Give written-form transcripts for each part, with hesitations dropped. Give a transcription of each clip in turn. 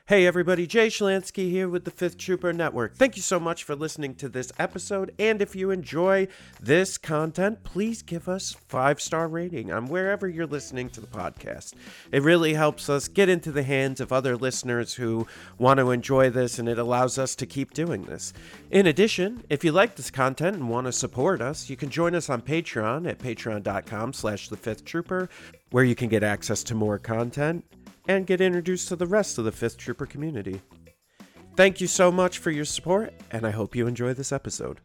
Hey everybody, Jay Shalansky here with the Fifth Trooper Network. Thank you so much for listening to this episode, and if you enjoy this content, please give us 5-star rating on wherever you're listening to the podcast. It really helps us get into the hands of other listeners who want to enjoy this, and it allows us to keep doing this. In addition, if you like this content and want to support us, you can join us on Patreon at patreon.com/thefifthtrooper, where you can get access to more content and get introduced to the rest of the Fifth Trooper community. Thank you so much for your support, and I hope you enjoy this episode.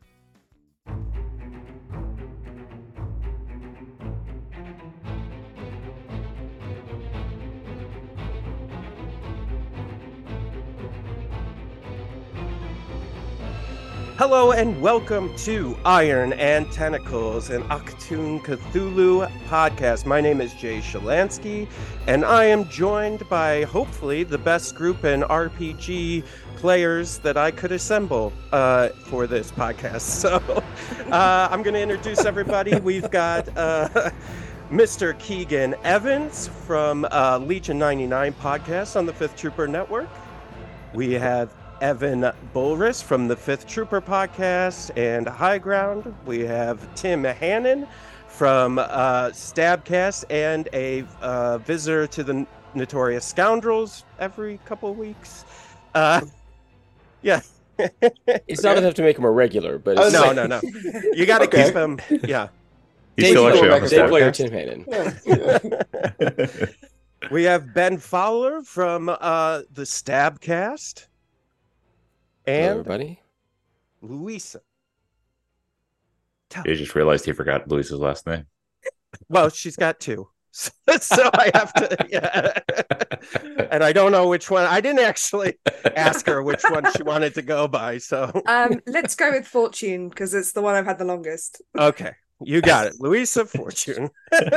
Hello and welcome to Iron and Tentacles, an Achtung Cthulhu podcast. My name is Jay Shalansky, and I am joined by, hopefully, the best group in RPG players that I could assemble for this podcast. So I'm going to introduce everybody. We've got Mr. Keegan Evans from Legion 99 podcast on the Fifth Trooper Network. We have Evan Bulris from the Fifth Trooper podcast and High Ground. We have Tim Hannon from Stabcast and a visitor to the Notorious Scoundrels every couple of weeks. Yeah. It's not enough to make him a regular, but it's No. You got to keep him. Yeah. He's still actually on the Day player Stabcast. Tim Hannon. We have Ben Fowler from the Stabcast. Hello, And everybody. Louisa. I just realized he forgot Luis's last name. Well, she's got two. So I have to, yeah. And I don't know which one. I didn't actually ask her which one she wanted to go by. So let's go with Fortune because it's the one I've had the longest. okay, you got it, Louisa Fortune.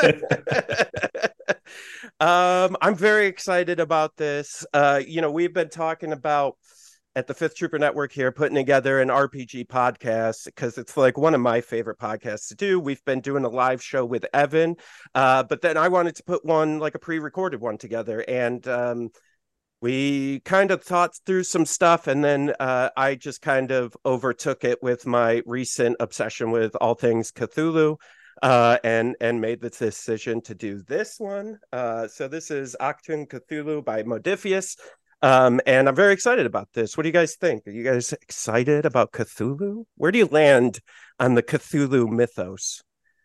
I'm very excited about this. We've been talking about at the Fifth Trooper Network here, putting together an RPG podcast because it's like one of my favorite podcasts to do. We've been doing a live show with Evan, but then I wanted to put one, like a pre-recorded one together. And we kind of thought through some stuff, and then I just kind of overtook it with my recent obsession with all things Cthulhu. And made the decision to do this one. So this is Achtung Cthulhu by Modiphius. And I'm very excited about this. What do you guys think? Are you guys excited about Cthulhu? Where do you land on the Cthulhu mythos?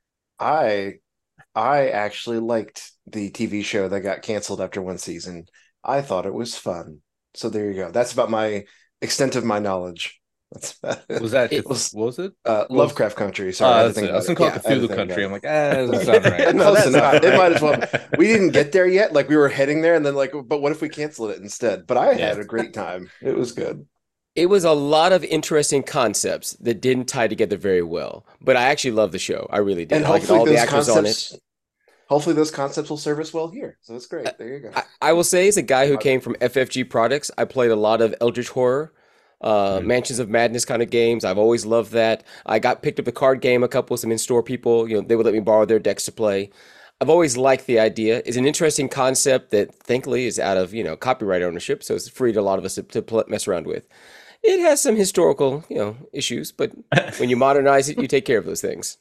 I actually liked the TV show that got canceled after one season. I thought it was fun. So there you go. That's about my extent of my knowledge. That's about it. What was it? Lovecraft Country. Sorry, I had to think I was about gonna it. call it Cthulhu Country. I'm like, it doesn't sound right. Close enough. It might as well. We didn't get there yet. Like we were heading there, and then but what if we canceled it instead? But I had a great time. It was good. It was a lot of interesting concepts that didn't tie together very well, but I actually love the show. I really did. And I liked hopefully all the those actors on it. Hopefully those concepts will serve us well here. So that's great. There you go. I will say, as a guy who came from FFG Products, I played a lot of Eldritch Horror, Mansions of Madness kind of games. I've always loved that. I got picked up the card game, a couple of some in-store people. They would let me borrow their decks to play. I've always liked the idea. It's an interesting concept that thankfully is out of copyright ownership, so it's free to a lot of us to mess around with. It has some historical issues, but when you modernize it, you take care of those things.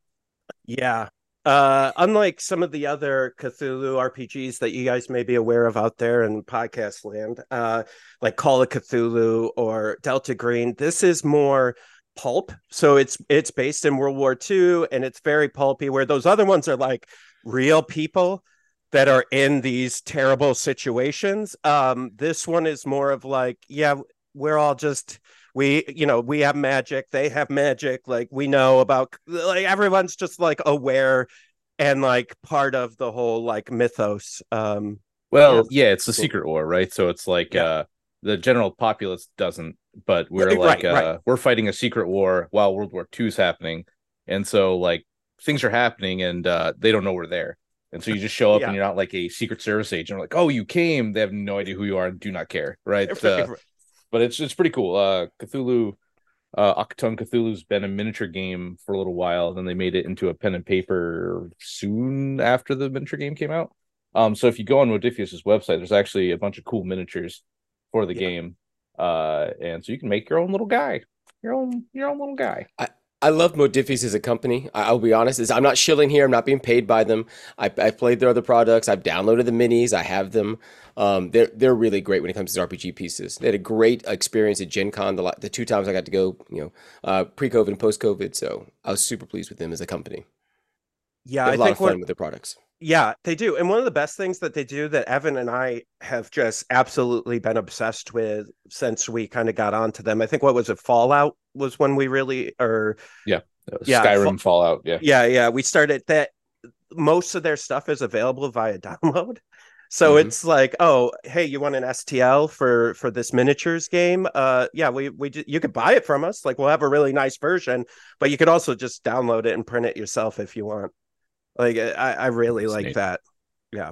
Yeah. Unlike some of the other Cthulhu RPGs that you guys may be aware of out there in podcast land, like Call of Cthulhu or Delta Green, this is more pulp. So it's based in World War II, and it's very pulpy, where those other ones are like real people that are in these terrible situations. This one is more of like, we're all just... we have magic, they have magic, like we know about, like everyone's just like aware and like part of the whole like mythos. It's the secret war, right? So it's like the general populace doesn't, but we're like we're fighting a secret war while World War II is happening, and so like things are happening and they don't know we're there, and so you just show up and you're not like a Secret Service agent, like, oh, you came, they have no idea who you are and do not care, right? But it's pretty cool. Cthulhu, Achtung Cthulhu's been a miniature game for a little while. Then they made it into a pen and paper soon after the miniature game came out. So if you go on Modiphius' website, there's actually a bunch of cool miniatures for the game. And so you can make your own little guy, your own little guy. I love Modiphies as a company. I'll be honest, I'm not shilling here. I'm not being paid by them. I've played their other products. I've downloaded the minis. I have them. They're really great when it comes to RPG pieces. They had a great experience at Gen Con the 2 times I got to go, pre-COVID and post-COVID. So I was super pleased with them as a company. Yeah, they have a lot of fun with their products. Yeah, they do. And one of the best things that they do that Evan and I have just absolutely been obsessed with since we kind of got onto them. I think what was it? Fallout was when we really Skyrim, Fallout. Yeah. We started that. Most of their stuff is available via download. So it's like, oh, hey, you want an STL for this miniatures game? You could buy it from us. Like, we'll have a really nice version, but you could also just download it and print it yourself if you want. Like, I really like neat. That. Yeah.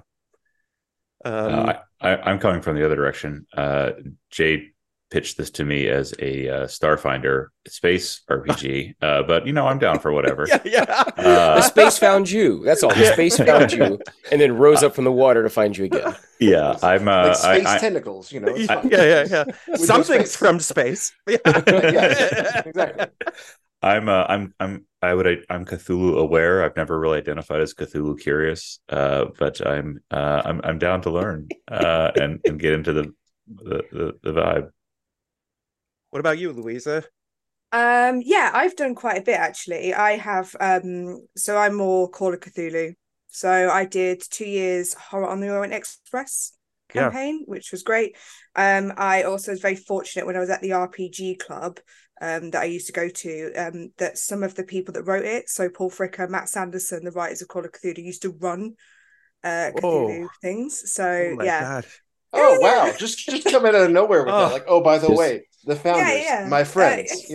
I'm coming from the other direction. Jay pitched this to me as a Starfinder space RPG, but I'm down for whatever. The space found you. That's all. The space found you, and then rose up from the water to find you again. Yeah, I'm like space tentacles. Yeah. Something's from space. Yeah, exactly. I'm Cthulhu aware. I've never really identified as Cthulhu curious, but I'm down to learn and get into the vibe. What about you, Louisa? I've done quite a bit actually. I have so I'm more Call of Cthulhu. So I did 2 years Horror on the Orient Express campaign, which was great. I also was very fortunate when I was at the RPG club that I used to go to, that some of the people that wrote it, so Paul Fricker, Matt Sanderson, the writers of Call of Cthulhu, used to run Cthulhu things. So God. Oh wow! Just coming out of nowhere with that. Like, oh, by the way, the founders, my friends. So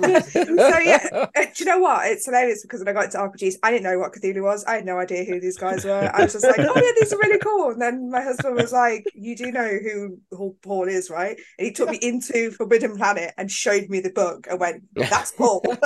do you know what? It's hilarious because when I got into RPGs, I didn't know what Cthulhu was. I had no idea who these guys were. I was just like, oh yeah, these are really cool. And then my husband was like, you do know who Paul is, right? And he took me into Forbidden Planet and showed me the book and went, that's Paul. All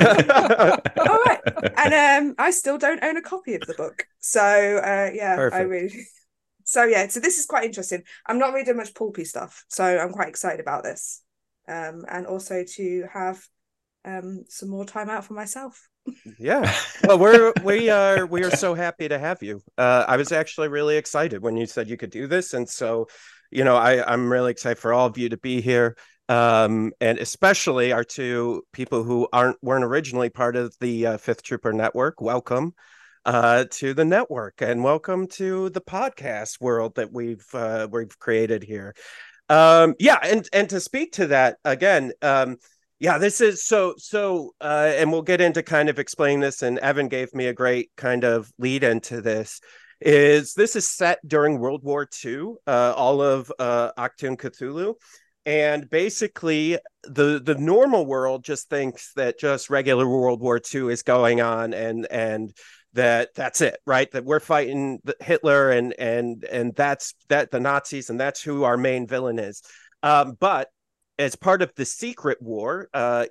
right. And I still don't own a copy of the book. So Perfect. I really. So this is quite interesting. I'm not reading much pulpy stuff, so I'm quite excited about this, and also to have some more time out for myself. Yeah, well, we are so happy to have you. I was actually really excited when you said you could do this, and so I'm really excited for all of you to be here, and especially our 2 people who weren't originally part of the Fifth Trooper Network. Welcome. To the network, and welcome to the podcast world that we've created here. And to speak to that again, this is so and we'll get into kind of explaining this, and Evan gave me a great kind of lead into this. This is set during World War II, all of Achtung Cthulhu. And basically, the normal world just thinks that just regular World War II is going on, and that's it, right? That we're fighting Hitler and that's the Nazis, and that's who our main villain is. But as part of the secret war,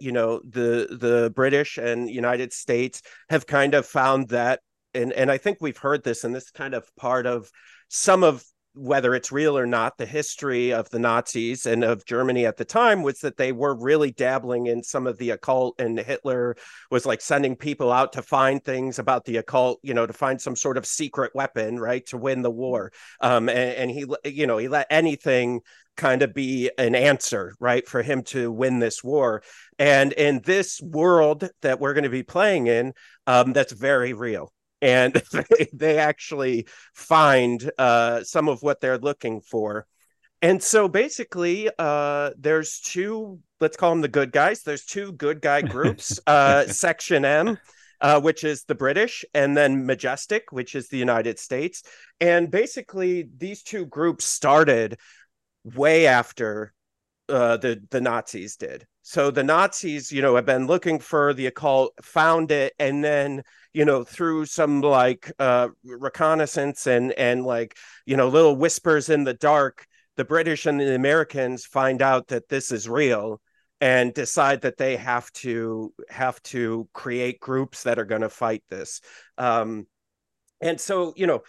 the British and United States have kind of found that, and I think we've heard this, and this is kind of part of some of, whether it's real or not, the history of the Nazis and of Germany at the time was that they were really dabbling in some of the occult, and Hitler was like sending people out to find things about the occult, to find some sort of secret weapon, right, to win the war. And he let anything kind of be an answer, right, for him to win this war. And in this world that we're going to be playing in, that's very real. And they actually find some of what they're looking for. And so basically, there's 2, let's call them the good guys. There's 2 good guy groups, Section M, which is the British, and then Majestic, which is the United States. And basically, these 2 groups started way after the Nazis did. So the Nazis, have been looking for the occult, found it, and then through some like reconnaissance and like little whispers in the dark, the British and the Americans find out that this is real and decide that they have to create groups that are going to fight this. And so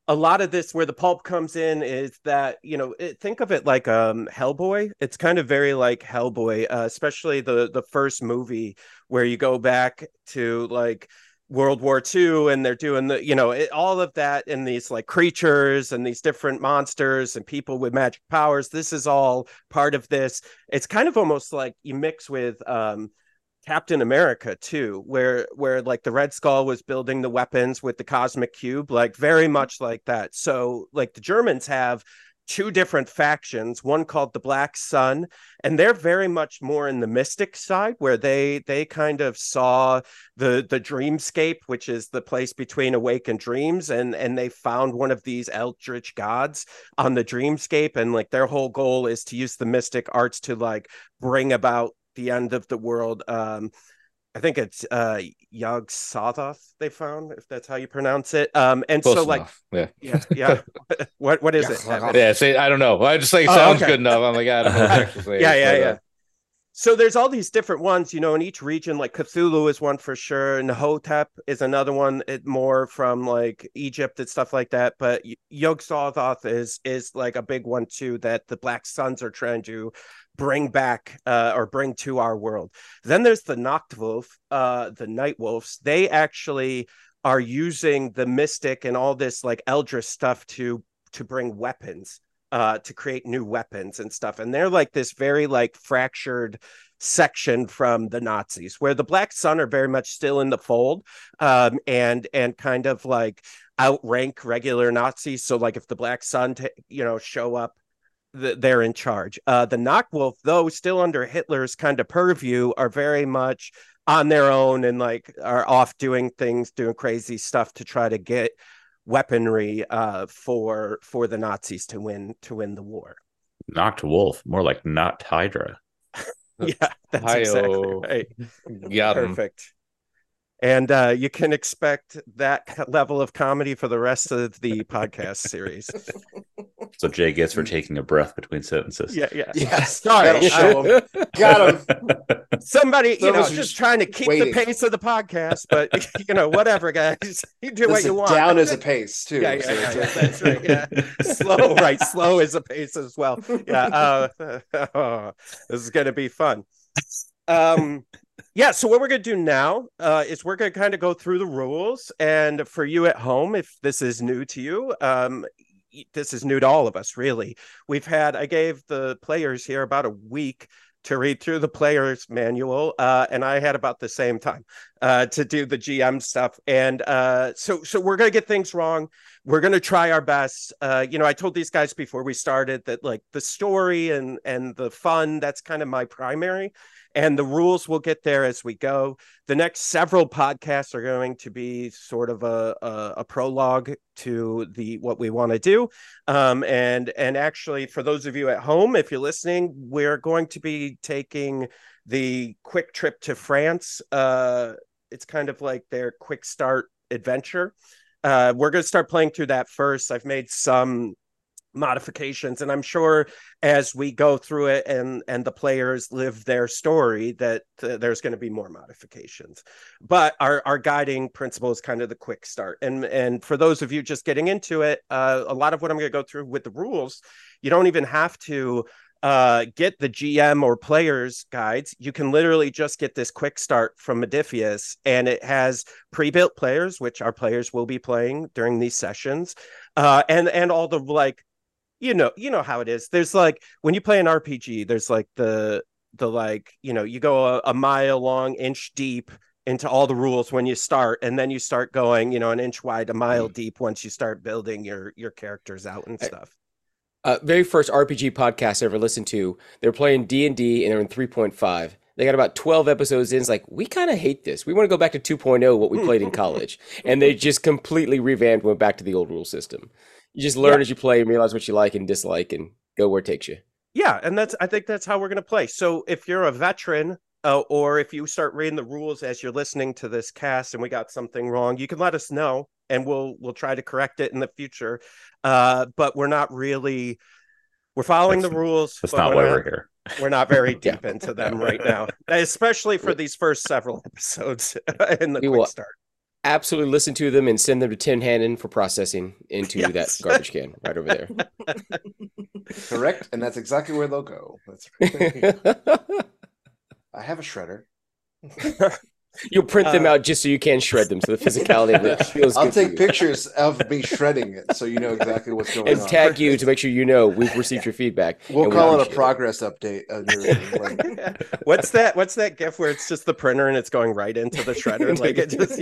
a lot of this where the pulp comes in is that, think of it like Hellboy. It's kind of very like Hellboy, especially the first movie where you go back to like World War II and they're doing all of that, and these like creatures and these different monsters and people with magic powers. This is all part of this. It's kind of almost like you mix with Captain America too, where like the Red Skull was building the weapons with the cosmic cube, like very much like that. So like the Germans have two different factions, one called the Black Sun, and they're very much more in the mystic side, where they kind of saw the dreamscape, which is the place between awake and dreams, and they found one of these eldritch gods on the dreamscape, and like their whole goal is to use the mystic arts to like bring about the end of the world. I think it's Yog-Sothoth they found, if that's how you pronounce it. And close so enough. like yeah. What is it? Yeah, say I don't know. I just like sounds good enough. I'm like, I don't know what to actually say. Yeah. So there's all these different ones, in each region. Like Cthulhu is one for sure. Nahotep is another one, more from like Egypt and stuff like that. But Yog-Sothoth is like a big one too, that the Black Suns are trying to bring back or bring to our world. Then there's the Nachtwolf, the Night Wolves. They actually are using the mystic and all this like eldritch stuff to bring weapons, to create new weapons and stuff. And they're like this very like fractured section from the Nazis, where the Black Sun are very much still in the fold, and kind of like outrank regular Nazis. So like if the Black Sun show up, they're in charge. The Nachtwolf, though still under Hitler's kind of purview, are very much on their own and like are off doing things, doing crazy stuff to try to get weaponry for the Nazis to win the war. Knocked Wolf, more like Not Hydra. Yeah, that's exactly right. Got him. Perfect. And you can expect that level of comedy for the rest of the podcast series. So Jay gets for taking a breath between sentences. Yeah. Sorry. Show him. Got him. Somebody, just trying to keep the pace of the podcast, but whatever, guys. You do what you want. Down as a pace too. Yeah, that's right. Yeah, slow, right? Slow as a pace as well. Yeah. This is gonna be fun. Yeah, so what we're going to do now is we're going to kind of go through the rules. And for you at home, if this is new to you, this is new to all of us, really. I gave the players here about a week to read through the player's manual, and I had about the same time to do the GM stuff. And so we're going to get things wrong. We're going to try our best. I told these guys before we started that like the story and the fun, that's kind of my primary. And the rules will get there as we go. The next several podcasts are going to be sort of a prologue to what we want to do. And actually, for those of you at home, if you're listening, we're going to be taking the quick trip to France. It's kind of like their quick start adventure. We're going to start playing through that first. I've made some modifications, and I'm sure as we go through it and the players live their story that there's going to be more modifications, but our guiding principle is kind of the quick start. And for those of you just getting into it, a lot of what I'm going to go through with the rules, you don't even have to get the GM or players guides. You can literally just get this quick start from Modiphius, and it has pre-built players, which our players will be playing during these sessions, and all the like, you know how it is. There's like when you play an RPG, there's like the like, you go a mile long, inch deep into all the rules when you start, and then you start going, an inch wide, a mile deep once you start building your characters out and stuff. Very first RPG podcast I ever listened to, they were playing D&D and they're in 3.5. They got about 12 episodes in. It's like, we kind of hate this. We want to go back to 2.0, what we played in college. And they just completely revamped, went back to the old rule system. You just learn as you play and realize what you like and dislike and go where it takes you. Yeah, and I think that's how we're going to play. So if you're a veteran, or if you start reading the rules as you're listening to this cast and we got something wrong, you can let us know and we'll try to correct it in the future. But we're not really, we're following the rules. That's not why we're here. We're not very deep into them right now, especially for these first several episodes in the quick start. absolutely listen to them and send them to Tim Hannon for processing into Yes. that garbage can right over there. Correct, and that's exactly where they'll go. That's right. I have a shredder. You'll print them out just so you can shred them, so the physicality of it feels I'll good take to you. pictures of me shredding it, so you know exactly what's going And on. tag you to make sure you know we've received your feedback. We'll and call it a appreciate progress update. What's that GIF where it's just the printer and it's going right into the shredder? Like it just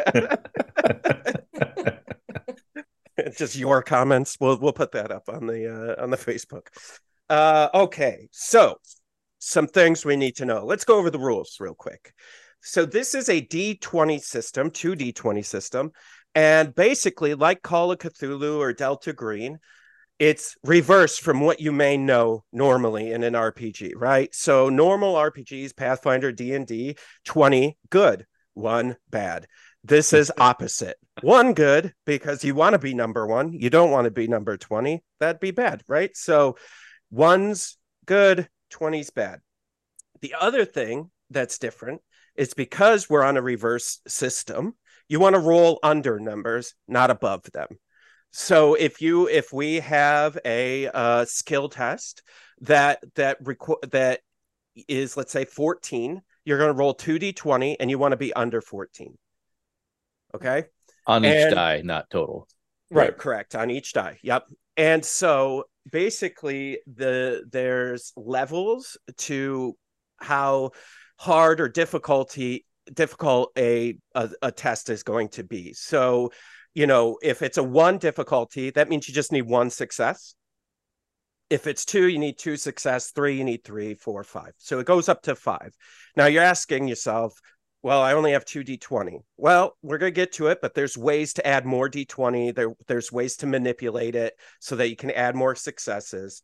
It's just your comments. We'll put that up on the Facebook. Okay, so some things we need to know. Let's go over the rules real quick. So this is a D20 system, 2D20 system, and basically, like Call of Cthulhu or Delta Green, it's reversed from what you may know normally in an RPG, right? So normal RPGs, Pathfinder, D&D, 20 good, 1 bad. This is opposite. 1 good because you want to be number 1. You don't want to be number 20. That'd be bad, right? So 1's good, 20's bad. The other thing that's different is because we're on a reverse system, you want to roll under numbers, not above them. So if we have a skill test that is, let's say, 14, you're going to roll 2d20 and you want to be under 14. Okay? On each die, not total. Right, correct. On each die. Yep. And so basically there's levels to how hard or difficult a test is going to be. So, if it's a 1 difficulty, that means you just need 1 success. If it's 2, you need 2 success. 3, you need 3, 4, 5. So it goes up to 5. Now you're asking yourself, well, I only have 2 D20. Well, we're going to get to it, but there's ways to add more D20. There's ways to manipulate it so that you can add more successes.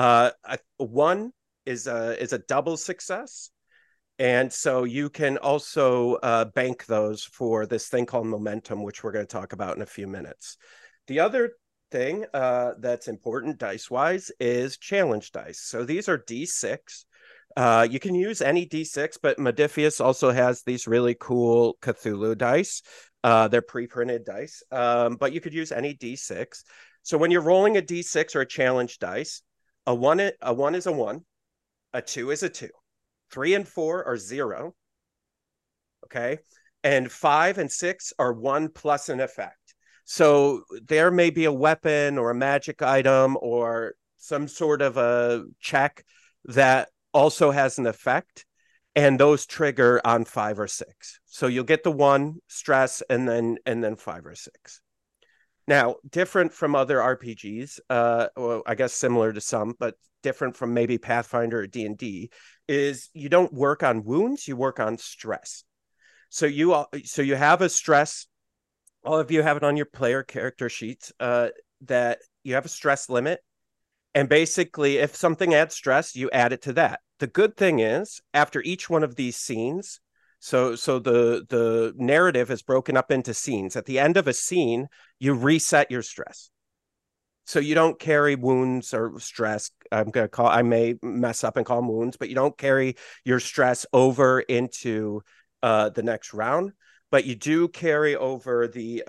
1 is a double success. And so you can also bank those for this thing called momentum, which we're going to talk about in a few minutes. The other thing that's important dice-wise is challenge dice. So these are D6. You can use any D6, but Modiphius also has these really cool Cthulhu dice. They're pre-printed dice, but you could use any D6. So when you're rolling a D6 or a challenge dice, a 1 is a 1, a 2 is a 2. 3 and 4 are 0. Okay. And 5 and 6 are 1 plus an effect. So there may be a weapon or a magic item or some sort of a check that also has an effect, and those trigger on 5 or 6. So you'll get the 1 stress and then 5 or 6. Now, different from other RPGs, well, I guess similar to some, but different from maybe Pathfinder or D&D, is you don't work on wounds, you work on stress. So you have a stress. All of you have it on your player character sheets that you have a stress limit. And basically, if something adds stress, you add it to that. The good thing is, after each one of these scenes, so the narrative is broken up into scenes. At the end of a scene, you reset your stress. So you don't carry wounds or stress. I may mess up and call them wounds, but you don't carry your stress over into the next round. But you do carry over the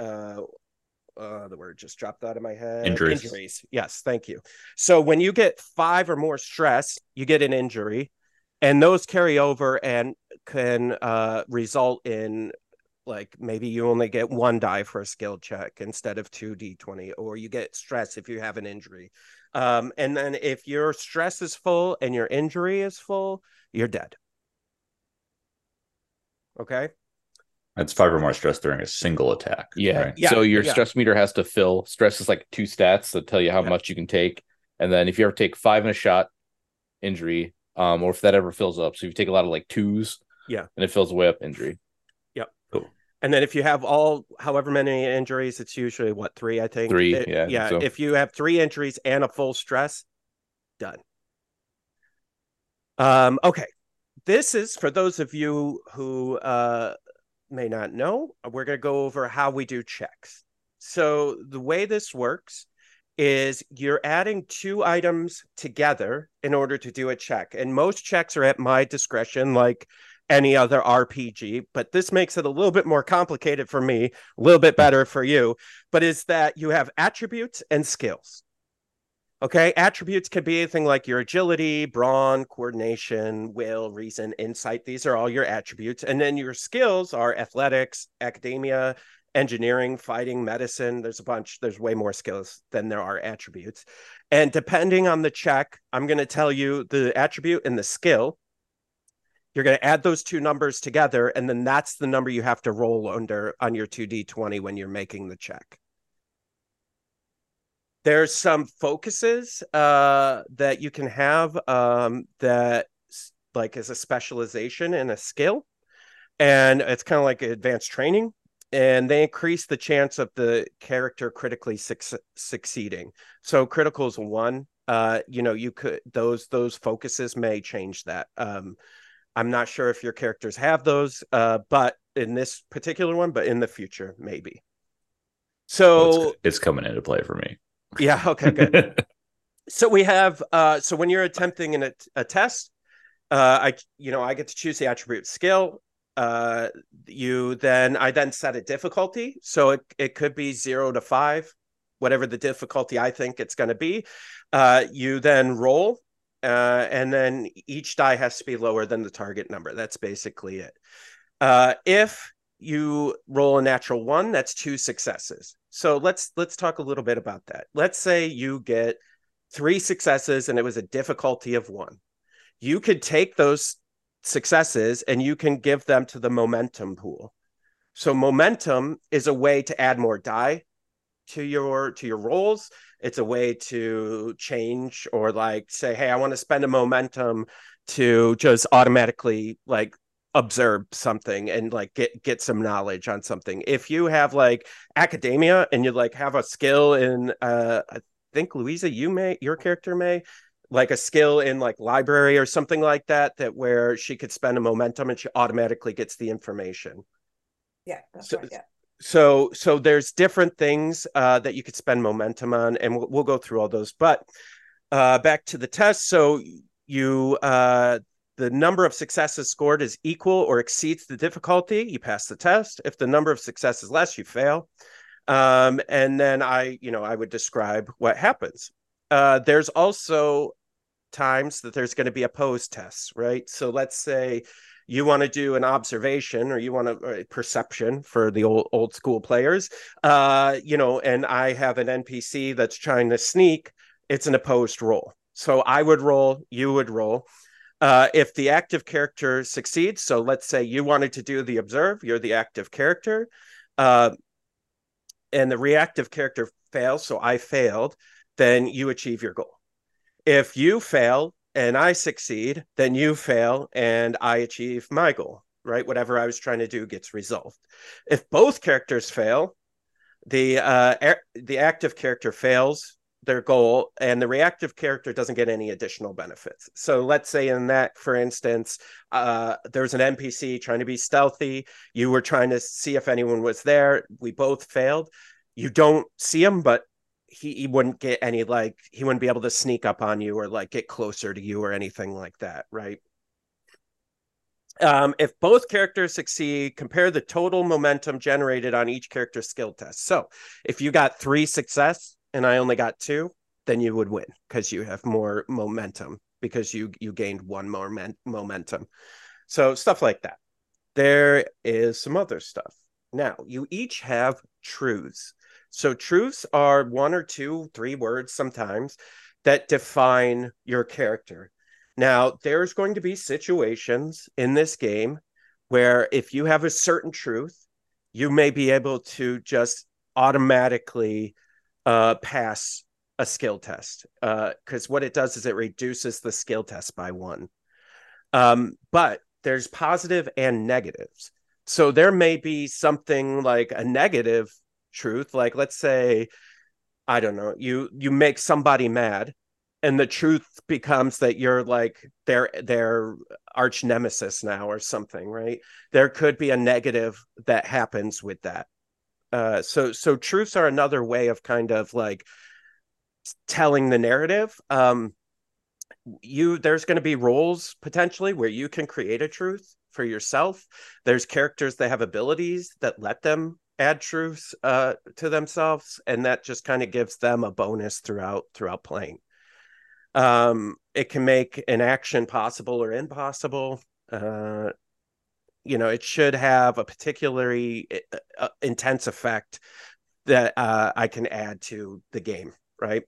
word just dropped out of my head. Injuries. Yes, thank you. So when you get 5 or more stress, you get an injury, and those carry over and can result in, like, maybe you only get 1 die for a skill check instead of 2 D20, or you get stress if you have an injury. And then if your stress is full and your injury is full, you're dead. Okay. That's 5 or more stress during a single attack. Yeah. Right? So your stress meter has to fill. Stress is like 2 stats that tell you how much you can take. And then if you ever take 5 in a shot, injury, or if that ever fills up. So if you take a lot of like 2s, and it fills way up, injury. Yep. Cool. And then if you have however many injuries, it's usually 3, I think. 3, yeah. So. If you have 3 injuries and a full stress, done. Okay. This is for those of you who may not know, we're going to go over how we do checks. So the way this works is you're adding 2 items together in order to do a check. And most checks are at my discretion, like any other RPG, but this makes it a little bit more complicated for me, a little bit better for you, but is that you have attributes and skills. Okay, attributes could be anything like your agility, brawn, coordination, will, reason, insight. These are all your attributes. And then your skills are athletics, academia, engineering, fighting, medicine. There's a bunch, there's way more skills than there are attributes. And depending on the check, I'm going to tell you the attribute and the skill. You're going to add those two numbers together, and then that's the number you have to roll under on your 2d20 when you're making the check. There's some focuses that you can have that like is a specialization in a skill. And it's kind of like advanced training. And they increase the chance of the character critically succeeding. So critical is 1. You could those focuses may change that. I'm not sure if your characters have those, but in this particular one, but in the future, maybe. So well, it's coming into play for me. Yeah. Okay, good. So we have, so when you're attempting a test, I get to choose the attribute skill. I then set a difficulty. So it could be 0 to 5, whatever the difficulty I think it's going to be. You then roll, and then each die has to be lower than the target number. That's basically it. If you roll a natural 1, that's 2 successes. So let's talk a little bit about that. Let's say you get 3 successes and it was a difficulty of 1. You could take those successes and you can give them to the momentum pool. So momentum is a way to add more die to your rolls. It's a way to change or like say, hey, I want to spend a momentum to just automatically like observe something and like get some knowledge on something. If you have like academia and you like have a skill in I think Louisa, your character may like a skill in like library or something like that where she could spend a momentum and she automatically gets the information. Yeah, that's right. Yeah. So there's different things that you could spend momentum on, and we'll go through all those. But back to the test. So you the number of successes scored is equal or exceeds the difficulty, you pass the test. If the number of successes less, you fail. And then I would describe what happens. There's also times that there's going to be opposed tests, right? So let's say you want to do an observation or you want a perception for the old school players, and I have an NPC that's trying to sneak. It's an opposed roll. So I would roll, you would roll. If the active character succeeds, so let's say you wanted to do the observe, you're the active character, and the reactive character fails, so I failed, then you achieve your goal. If you fail and I succeed, then you fail and I achieve my goal, right? Whatever I was trying to do gets resolved. If both characters fail, the active character fails their goal and the reactive character doesn't get any additional benefits. So let's say in that, for instance, there's an NPC trying to be stealthy. You were trying to see if anyone was there. We both failed. You don't see him, but he wouldn't get any, like, he wouldn't be able to sneak up on you or like get closer to you or anything like that, right? If both characters succeed, compare the total momentum generated on each character's skill test. So if you got 3 success and I only got 2, then you would win because you have more momentum because you gained 1 more momentum. So stuff like that. There is some other stuff. Now, you each have truths. So truths are 1 or 2, 3 words sometimes that define your character. Now, there's going to be situations in this game where if you have a certain truth, you may be able to just automatically pass a skill test, because what it does is it reduces the skill test by 1. But there's positive and negatives. So there may be something like a negative truth, like let's say, I don't know, you make somebody mad, and the truth becomes that you're like their arch nemesis now or something, right? There could be a negative that happens with that. So truths are another way of kind of like telling the narrative. there's going to be roles potentially where you can create a truth for yourself. There's characters that have abilities that let them add truths to themselves, and that just kind of gives them a bonus throughout playing. It can make an action possible or impossible. It should have a particularly intense effect that I can add to the game, right?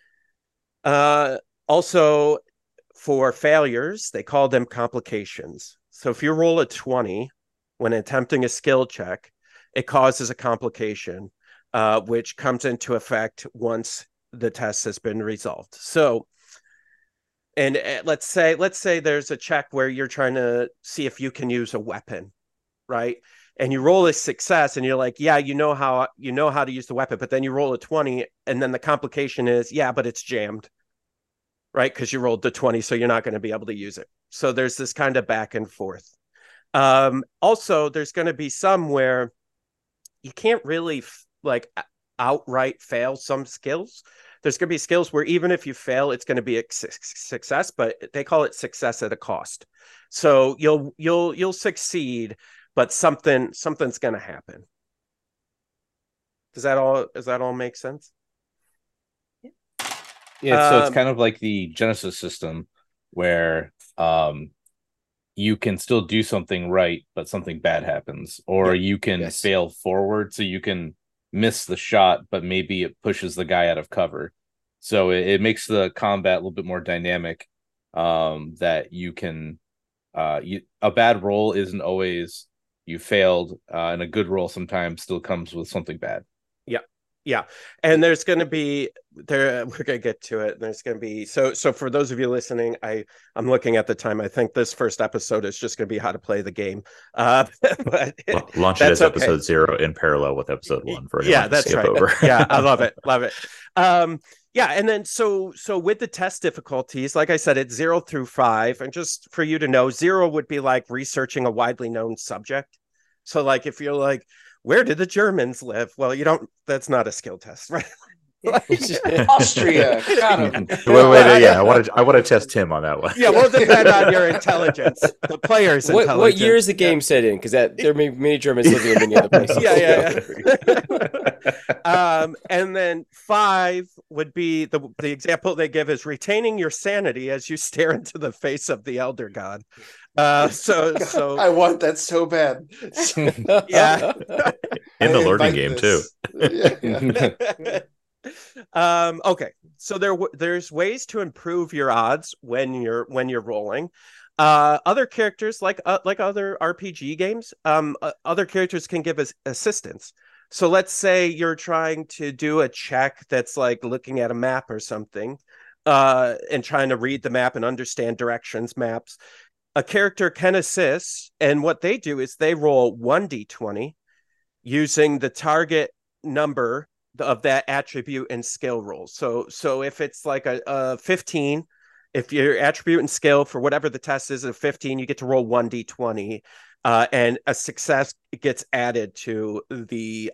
Also, for failures, they call them complications. So if you roll a 20 when attempting a skill check, it causes a complication, which comes into effect once the test has been resolved. So, and let's say there's a check where you're trying to see if you can use a weapon, right? And you roll a success and you're like, yeah, you know how to use the weapon, but then you roll a 20 and then the complication is, yeah, but it's jammed, right? Because you rolled the 20, so you're not going to be able to use it. So there's this kind of back and forth. Also, there's going to be some where you can't really outright fail some skills. There's going to be skills where even if you fail, it's going to be a success, but they call it success at a cost. So you'll succeed, but something's going to happen. Does that all make sense? Yeah, so it's kind of like the Genesis system where you can still do something right, but something bad happens, or you can fail forward, so you can miss the shot, but maybe it pushes the guy out of cover. So it makes the combat a little bit more dynamic. That you can, a bad roll isn't always you failed, and a good roll sometimes still comes with something bad. Yeah. And there's going to be we're going to get to it. There's going to be, so for those of you listening, I'm looking at the time. I think this first episode is just going to be how to play the game. But launch it as episode 0 in parallel with episode 1 for anyone to skip right. over. Yeah. I love it. Yeah. And then, so with the test difficulties, like I said, it's 0 through 5. And just for you to know, 0 would be like researching a widely known subject. So like, if you're like, where did the Germans live? Well, that's not a skill test, right? Austria. Got him. Wait, yeah. I want to test Tim on that one. Yeah, we'll depend on your intelligence, the player's intelligence. What year is the game set in? Because there may be many Germans living in many other places. Yeah. And then 5 would be the example they give is retaining your sanity as you stare into the face of the elder god. So I want that so bad. Yeah. In the learning game this. Too. Okay, so there's ways to improve your odds when you're rolling. Other characters like other RPG games, other characters can give us assistance. So let's say you're trying to do a check that's like looking at a map or something, and trying to read the map and understand directions maps. A character can assist, and what they do is they roll 1d20 using the target number of that attribute and skill roll. So if it's like a 15, if your attribute and skill for whatever the test is a 15, you get to roll 1d20, and a success gets added to the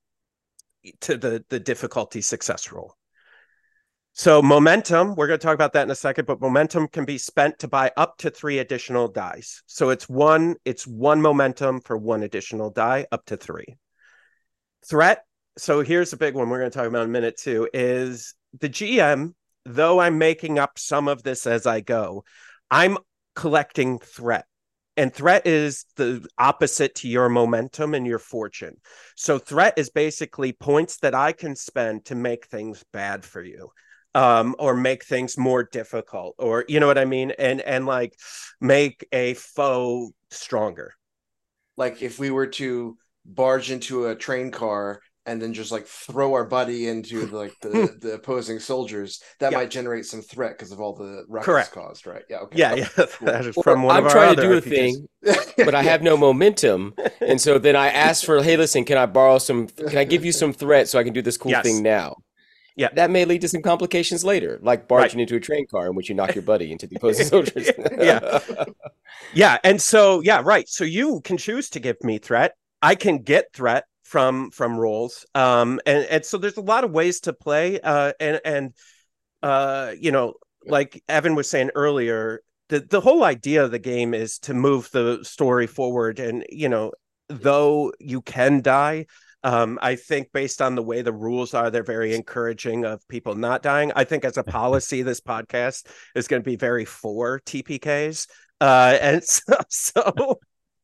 difficulty success roll. So momentum, we're going to talk about that in a second, but momentum can be spent to buy up to 3 additional dice. So it's one momentum for 1 additional die, up to 3. Threat. So here's a big one we're going to talk about in a minute too, is the GM, though I'm making up some of this as I go, I'm collecting threat. And threat is the opposite to your momentum and your fortune. So threat is basically points that I can spend to make things bad for you. Or make things more difficult, or you know what I mean, and like make a foe stronger. Like if we were to barge into a train car and then just like throw our buddy into the opposing soldiers, that might generate some threat because of all the ruckus caused, right? Yeah. Okay. Yeah. That is from one I'm of our trying other to do RPGs. a thing, but I have no momentum, and so then I ask for, hey, listen, can I give you some threat so I can do this cool thing now? Yeah, that may lead to some complications later, like barging into a train car in which you knock your buddy into the opposing soldiers. Yeah, and so So you can choose to give me threat. I can get threat from rolls. And so there's a lot of ways to play. And like Evan was saying earlier, the whole idea of the game is to move the story forward. And, though you can die, I think based on the way the rules are, they're very encouraging of people not dying. I think as a policy, this podcast is going to be very for TPKs. And so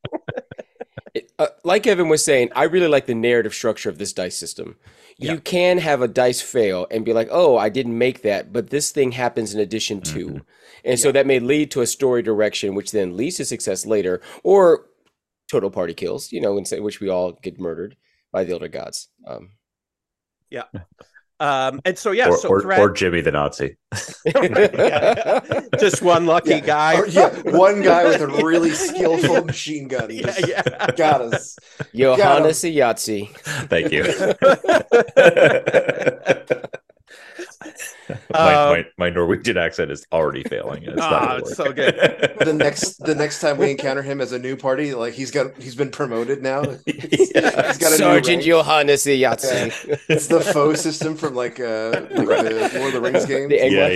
like Evan was saying, I really like the narrative structure of this dice system. You can have a dice fail and be like, oh, I didn't make that, but this thing happens in addition to. And so that may lead to a story direction, which then leads to success later, or total party kills, in which we all get murdered by the Elder Gods. And so or Jimmy the Nazi. Just one lucky guy. One guy with a really skillful machine gun. Got us. Johannes Yahtzee. Thank you. My Norwegian accent is already failing. It's so good. The next time we encounter him as a new party, like he's been promoted now. He's got a Sergeant Johannes Yahtzee. It's the foe system from the Lord of the Rings game.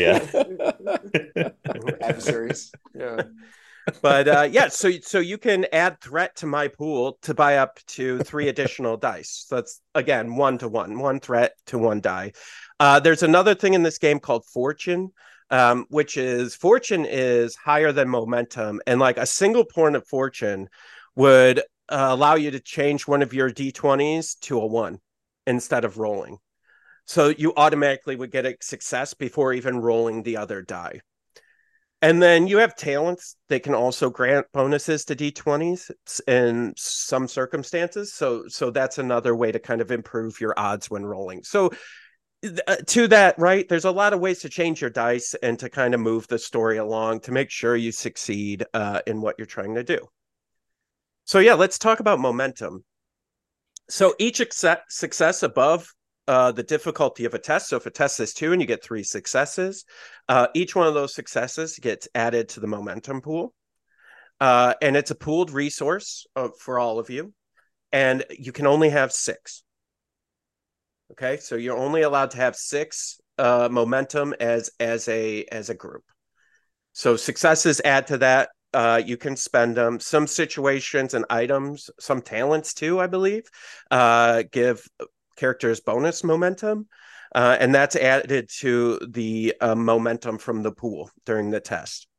Adversaries. Yeah. But so you can add threat to my pool to buy up to 3 additional dice. So that's again 1-to-1, 1 threat to 1 die. There's another thing in this game called fortune, which is fortune is higher than momentum, and like a single point of fortune would allow you to change one of your d20s to a 1 instead of rolling. So you automatically would get a success before even rolling the other die. And then you have talents that can also grant bonuses to d20s in some circumstances. So that's another way to kind of improve your odds when rolling. So to that, right, there's a lot of ways to change your dice and to kind of move the story along to make sure you succeed in what you're trying to do. So let's talk about momentum. So each success above the difficulty of a test. So if a test is 2 and you get 3 successes, each one of those successes gets added to the momentum pool. And it's a pooled resource for all of you. And you can only have 6. Okay, so you're only allowed to have 6 momentum as a group. So successes add to that. You can spend them. Some situations and items, some talents too, I believe, give characters bonus momentum, and that's added to the momentum from the pool during the test.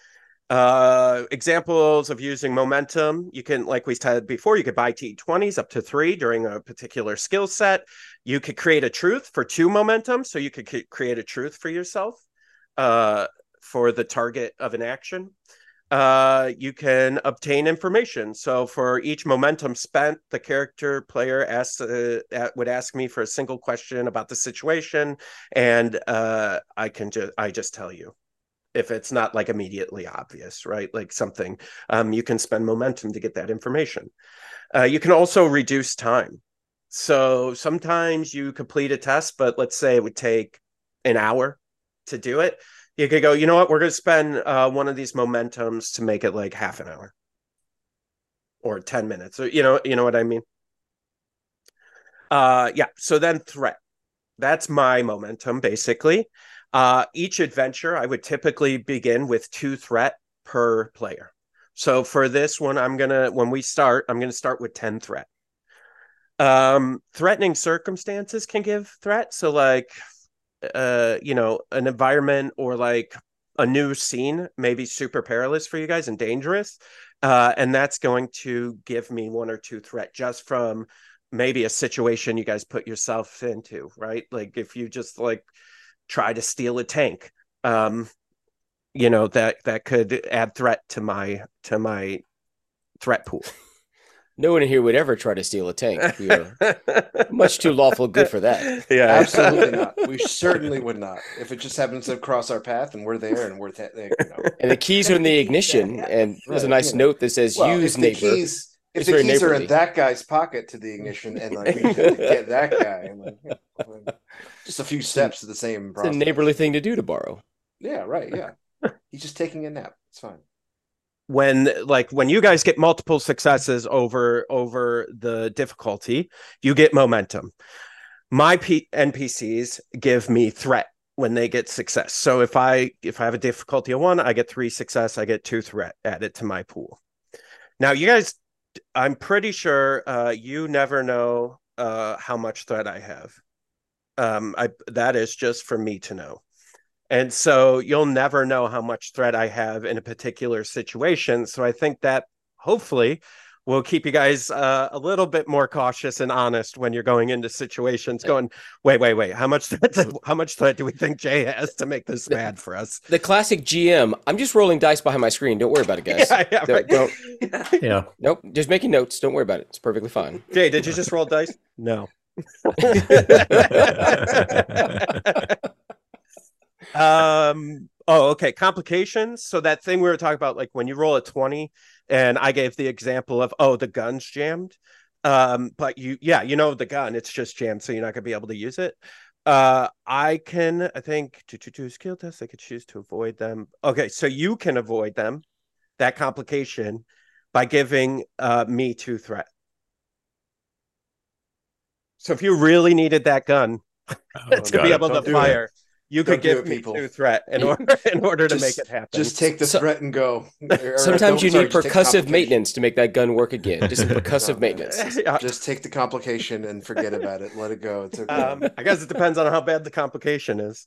Examples of using momentum, you can, like we said before, you could buy T20s up to 3 during a particular skill set. You could create a truth for 2 momentum, so you could create a truth for yourself for the target of an action. You can obtain information. So for each momentum spent, the character player would ask me for a single question about the situation, and I just tell you if it's not like immediately obvious, right? Like something, you can spend momentum to get that information. You can also reduce time. So sometimes you complete a test, but let's say it would take an hour to do it. You could go, you know what, we're going to spend one of these momentums to make it like half an hour or 10 minutes. Or, you know what I mean? So then threat. That's my momentum, basically. Each adventure, I would typically begin with 2 threat per player. So for this one, when we start, I'm going to start with 10 threat. Threatening circumstances can give threat. So like, an environment or like a new scene may be super perilous for you guys and dangerous. And that's going to give me 1 or 2 threat just from maybe a situation you guys put yourself into, right? Like if you just like try to steal a tank, that could add threat to my threat pool. No one here would ever try to steal a tank. We are much too lawful good for that. Yeah, absolutely not. We certainly would not. If it just happens to cross our path and we're there and we're there. And the keys are in the ignition, and there's a nice note that says "use neighbor." If the keys are in that guy's pocket to the ignition, and like we get that guy, and just a few steps to the same process. It's a neighborly thing to do to borrow. Yeah, right. Yeah, he's just taking a nap. It's fine. When you guys get multiple successes over the difficulty, you get momentum. My NPCs give me threat when they get success. So if I have a difficulty of 1, I get 3 success, I get 2 threat added to my pool. Now, you guys, I'm pretty sure you never know how much threat I have. That is just for me to know. And so you'll never know how much threat I have in a particular situation. So I think that hopefully will keep you guys a little bit more cautious and honest when you're going into situations going, wait, how much threat do we think Jay has to make this bad for us? The classic GM, I'm just rolling dice behind my screen. Don't worry about it, guys. Yeah. Nope, just making notes. Don't worry about it. It's perfectly fine. Jay, did you just roll dice? No. Okay, complications. So that thing we were talking about, like when you roll a 20, and I gave the example of the gun's jammed, but you know the gun, it's just jammed, so you're not gonna be able to use it. I think to skill tests I could choose to avoid them. Okay, so you can avoid them, that complication, by giving me 2 threat. So if you really needed that gun to be able to fire, you could give me 2 threat in order to make it happen. Just take the threat and go. Sometimes you need percussive maintenance to make that gun work again. Just percussive maintenance. Just take the complication and forget about it. Let it go. It's okay. I guess it depends on how bad the complication is.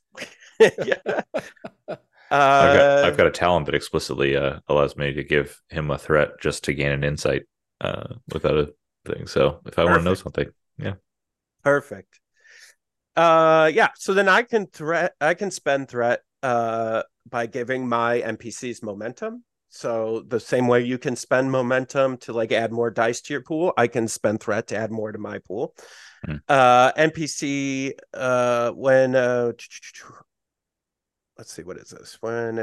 I've got a talent that explicitly allows me to give him a threat just to gain an insight without a thing. So if I want to know something, yeah. Perfect. So then I can spend threat by giving my NPCs momentum. So the same way you can spend momentum to like add more dice to your pool, I can spend threat to add more to my pool. NPC when let's see, what is this? When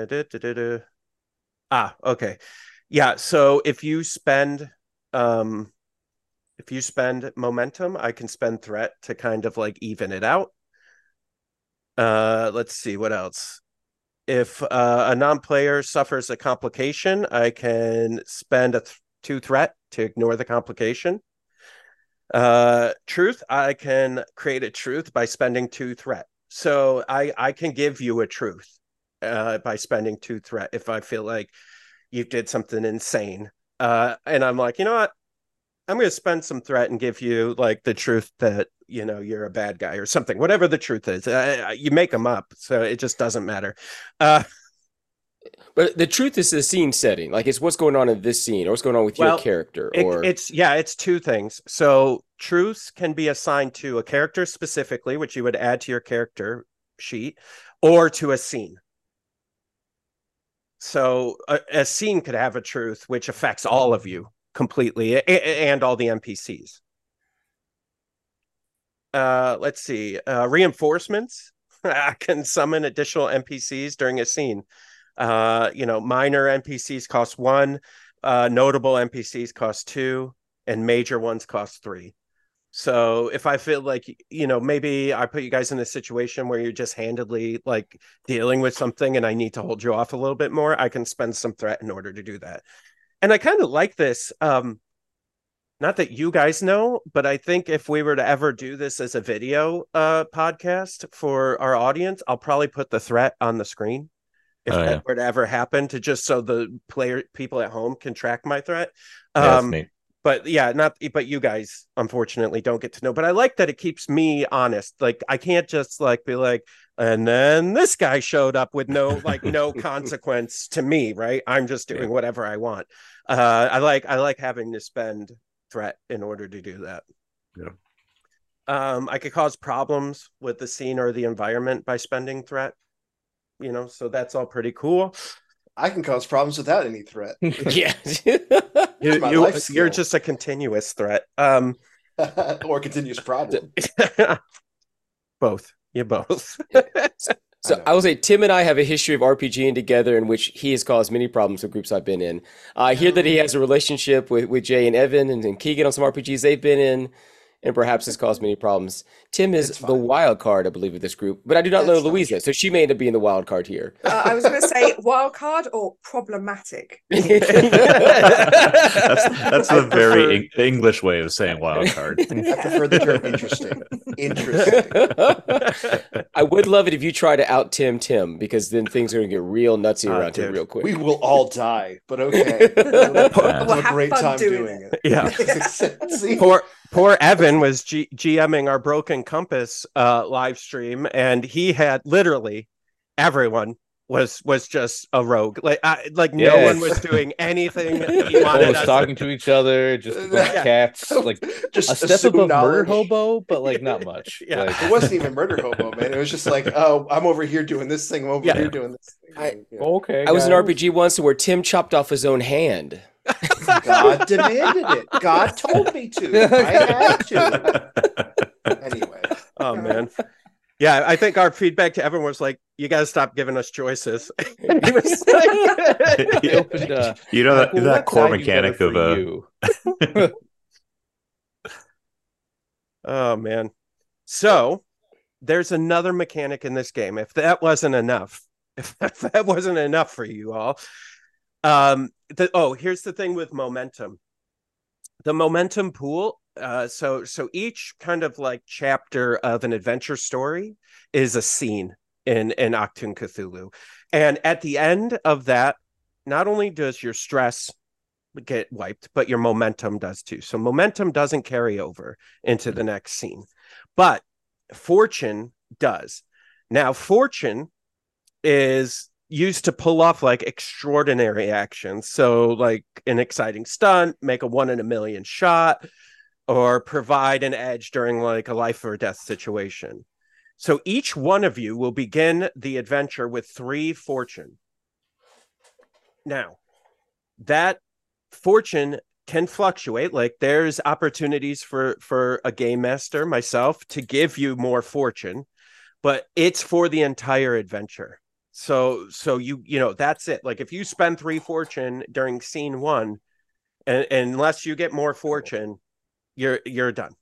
okay. Yeah, so if you spend momentum, I can spend threat to kind of like even it out. Let's see, what else? If a non-player suffers a complication, I can spend 2 threat to ignore the complication. Truth, I can create a truth by spending 2 threat. So I can give you a truth by spending 2 threat if I feel like you did something insane. And I'm like, you know what? I'm going to spend some threat and give you like the truth that, you know, you're a bad guy or something, whatever the truth is. You make them up, so it just doesn't matter. But the truth is the scene setting. Like, it's what's going on in this scene or what's going on with your character. It's 2 things. So truths can be assigned to a character specifically, which you would add to your character sheet, or to a scene. So a scene could have a truth which affects all of you completely and all the NPCs. Let's see. Reinforcements. I can summon additional NPCs during a scene. Minor NPCs cost 1, notable NPCs cost 2, and major ones cost 3. So if I feel like, maybe I put you guys in a situation where you're just handedly like dealing with something and I need to hold you off a little bit more, I can spend some threat in order to do that. And I kind of like this. Not that you guys know, but I think if we were to ever do this as a video podcast for our audience, I'll probably put the threat on the screen. If that were to ever happen, to just so the people at home can track my threat. That's neat. But you guys unfortunately don't get to know. But I like that it keeps me honest. Like, I can't just like be like, and then this guy showed up with no consequence to me, right? I'm just doing whatever I want. I like having to spend threat in order to do that. Yeah. I could cause problems with the scene or the environment by spending threat. So that's all pretty cool. I can cause problems without any threat. Yeah. You're just a continuous threat. Or continuous problem. Both. You're both. So I will say Tim and I have a history of RPGing together in which he has caused many problems with groups I've been in. I hear that he has a relationship with Jay and Evan and Keegan on some RPGs they've been in. and perhaps has caused many problems. Tim is the wild card, I believe, of this group, but I do not know Louisa, so she may end up being the wild card here. I was going to say wild card or problematic. That's the very English way of saying wild card. I prefer the term interesting. Interesting. I would love it if you try to out Tim, because then things are going to get real nutsy around here real quick. We will all die, but okay. We'll have a great time doing it. Yeah. Poor Evan was GMing our Broken Compass live stream, and he had literally everyone was just a rogue. No one was doing anything he wanted. Was talking to each other, just cats, like just a step above murder hobo, but like not much. Yeah, it wasn't even murder hobo, man. It was just like, oh, I'm over here doing this thing. I'm over here doing this thing. I was in RPG once where Tim chopped off his own hand. God demanded it. God told me to. I had to. Anyway. Oh man. Yeah, I think our feedback to everyone was like, "You got to stop giving us choices." He was like, that core mechanic of Oh man. So there's another mechanic in this game. If that wasn't enough for you all. Here's the thing with momentum. The momentum pool, so each kind of like chapter of an adventure story is a scene in Achtung Cthulhu. And at the end of that, not only does your stress get wiped, but your momentum does too. So momentum doesn't carry over into the next scene, but fortune does. Now, fortune is used to pull off like extraordinary actions. So like an exciting stunt, make a 1 in a million shot, or provide an edge during like a life or death situation. So each one of you will begin the adventure with 3 fortune. Now, that fortune can fluctuate. Like there's opportunities for a game master, myself, to give you more fortune, but it's for the entire adventure. So you know that's it. Like if you spend 3 fortune during scene 1, and unless you get more fortune, you're done.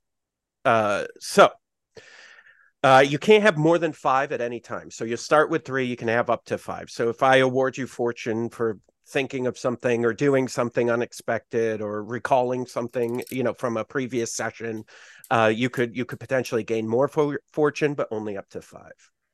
You can't have more than 5 at any time. So you start with 3, you can have up to 5. So if I award you fortune for thinking of something or doing something unexpected or recalling something, from a previous session, you could potentially gain more fortune, but only up to 5.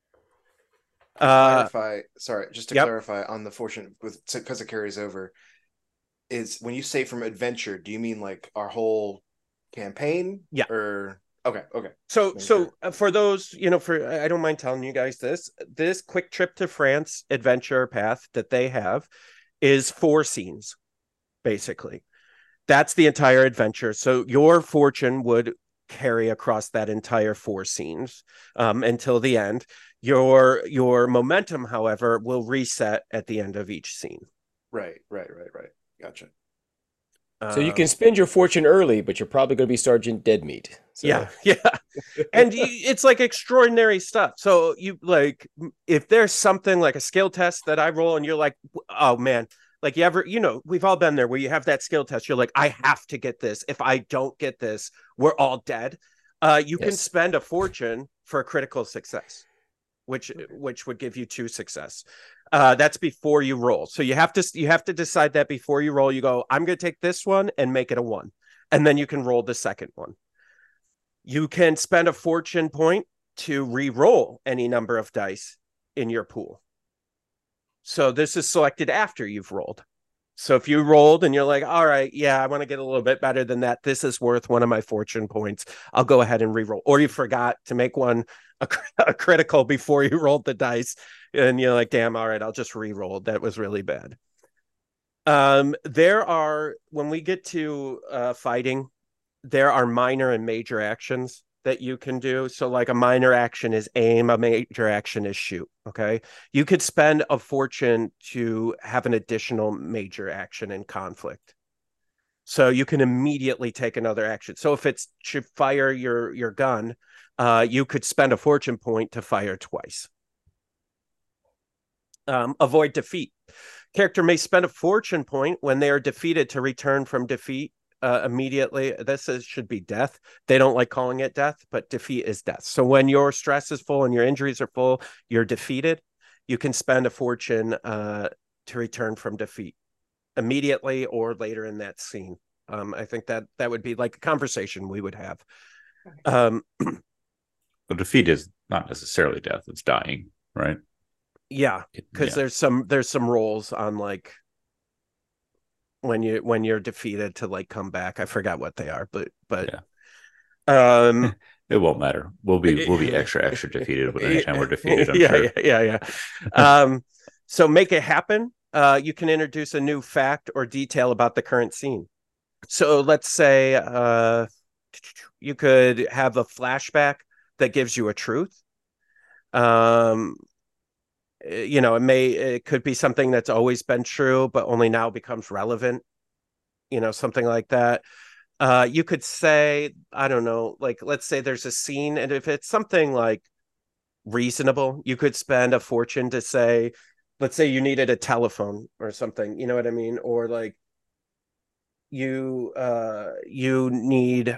Clarify on the fortune because it carries over, is when you say from adventure, do you mean like our whole campaign? Yeah. Or okay. So for those, I don't mind telling you guys this quick trip to France adventure path that they have is 4 scenes, basically. That's the entire adventure. So your fortune would carry across that entire 4 scenes until the end. Your momentum, however, will reset at the end of each scene. Right. Gotcha. So you can spend your fortune early, but you're probably going to be Sergeant Deadmeat. So. Yeah. And it's like extraordinary stuff. So you like, if there's something like a skill test that I roll and you're like, oh man, like you ever, we've all been there where you have that skill test. You're like, I have to get this. If I don't get this, we're all dead. You can spend a fortune for a critical success, which would give you 2 success. That's before you roll. So you have to decide that before you roll. You go, I'm going to take this one and make it a 1. And then you can roll the second one. You can spend a fortune point to re-roll any number of dice in your pool. So this is selected after you've rolled. So if you rolled and you're like, all right, yeah, I want to get a little bit better than that. This is worth one of my fortune points. I'll go ahead and re-roll. Or you forgot to make one a critical before you rolled the dice. And you're like, damn, all right, I'll just re-roll. That was really bad. There are, when we get to fighting, there are minor and major actions that you can do. So like a minor action is aim, a major action is shoot. Okay. You could spend a fortune to have an additional major action in conflict. So you can immediately take another action. So if it's to fire your gun, you could spend a fortune point to fire twice. Avoid defeat. Character may spend a fortune point when they are defeated to return from defeat immediately. Should be death. They don't like calling it death, but defeat is death. So when your stress is full and your injuries are full, you're defeated. You can spend a fortune to return from defeat immediately or later in that scene. I think that would be like a conversation we would have. Well, defeat is not necessarily death; it's dying, right? Yeah, because there's some roles on like when you're defeated to like come back. I forgot what they are, but yeah. It won't matter. We'll be extra defeated anytime we're defeated. I'm sure. Yeah. So make it happen. You can introduce a new fact or detail about the current scene. So let's say you could have a flashback that gives you a truth. It could be something that's always been true, but only now becomes relevant. Something like that. You could say, I don't know, like, let's say there's a scene, and if it's something like reasonable, you could spend a fortune to say, let's say you needed a telephone or something, you know what I mean? Or like you need,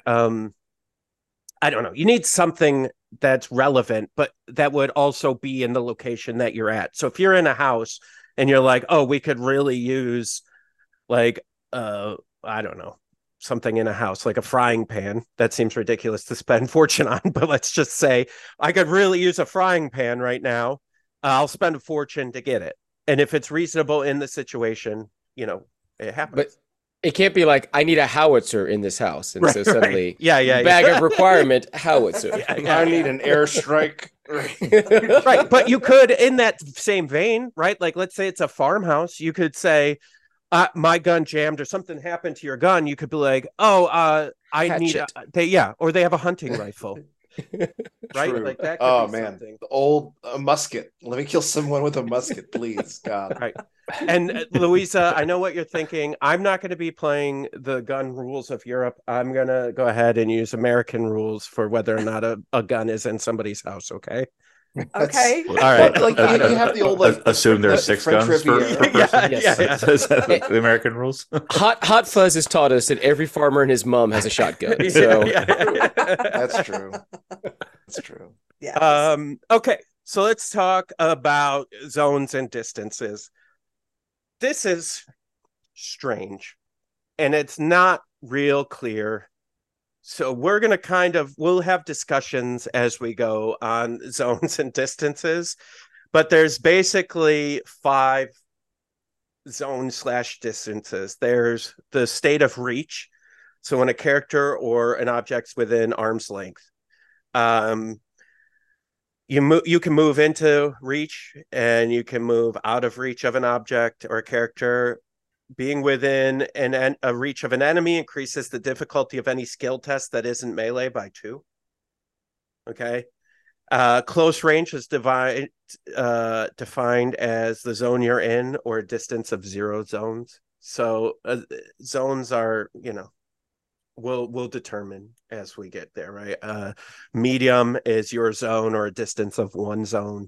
I don't know, you need something that's relevant, but that would also be in the location that you're at. So if you're in a house and you're like, oh, we could really use like, I don't know, something in a house, like a frying pan. That seems ridiculous to spend fortune on, but let's just say I could really use a frying pan right now. I'll spend a fortune to get it. And if it's reasonable in the situation, it happens. But it can't be like, I need a howitzer in this house. And so suddenly, bag of requirement, howitzer. I need an airstrike. Right. But you could, in that same vein, right? Like, let's say it's a farmhouse. You could say, my gun jammed or something happened to your gun. You could be like, I need, or they have a hunting rifle. Right? True. Like that could be man. Something. The old musket. Let me kill someone with a musket, please. God. Right. And Louisa, I know what you're thinking. I'm not going to be playing the gun rules of Europe. I'm going to go ahead and use American rules for whether or not a gun is in somebody's house. Okay. Okay. All right. Like you have the old assume there's 6 guns per person. Yes. Is that the American rules? Hot Fuzz has taught us that every farmer and his mom has a shotgun. So that's true. That's true. Yeah. Okay. So let's talk about zones and distances. This is strange, and it's not real clear. So we're going to we'll have discussions as we go on zones and distances, but there's basically 5 zone/distances. There's the state of reach. So when a character or an object's within arm's length, you can move into reach, and you can move out of reach of an object or a character. Being within a reach of an enemy increases the difficulty of any skill test that isn't melee by 2. Okay. Close range is defined as the zone you're in or a distance of 0 zones. So zones are, we'll determine as we get there, right? Medium is your zone or a distance of 1 zone.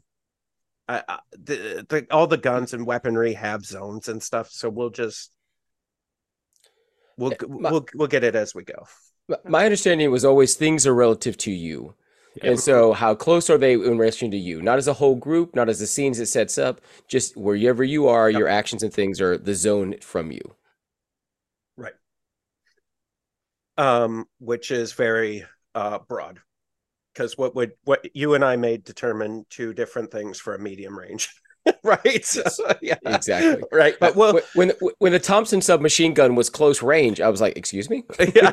All the guns and weaponry have zones and stuff, so we'll get it as we go. My understanding was always things are relative to you. And so how close are they in relation to you? Not as a whole group, not as the scenes it sets up, just wherever you are, your actions and things are the zone from you. Right. Which is very broad. Because what you and I may determine 2 different things for a medium range, right? Yes, exactly. Right. But when the Thompson submachine gun was close range, I was like, "Excuse me."